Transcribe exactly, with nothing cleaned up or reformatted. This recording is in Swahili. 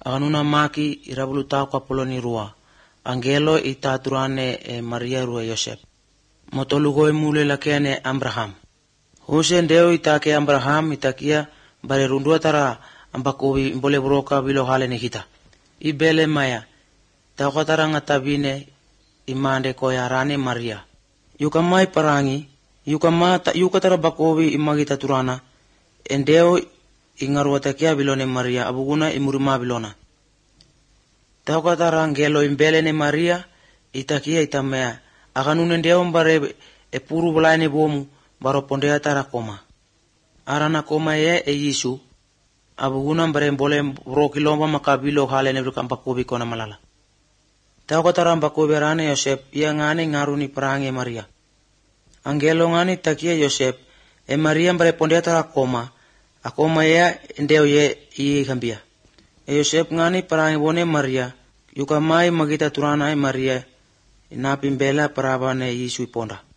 Akanuna maki irabuluta kwa poloni rua. Angelo itaturane e Maria rua Yosef. Motolugo emule lakeane Abraham. Huse ndeo itake Abraham itakia bare rundua tara ambakobi mbole broka bilo hale nikita. Ibele maya. Takotara ngatabine imande koyarane Maria. Yukamai parangi. Yukamata yukatara bakobi imagita turana. Endeo ingarwatakia bilone Maria abuguna imuruma bilona. Takotara angelo imbele ne Maria itakia itamea. Akanune ndeo mbare epuru bulaine bomu baro pondea tara koma. Arana koma ye e Yesu. Abuguna mbare mbole brokilomba makabilo hale nebruka bakobi kona malala. Takotara bakobi rane Yosef ia ngane ngaruni parangi Maria. Angelo ngani takia Yosef e Maria mbare pondea tara koma. Akoma ya ndeo ye iye kambia. E Yosef ngani parangi bone Maria. Yukamai magita turana e Maria. Inapimbela parabane Yesu iponda.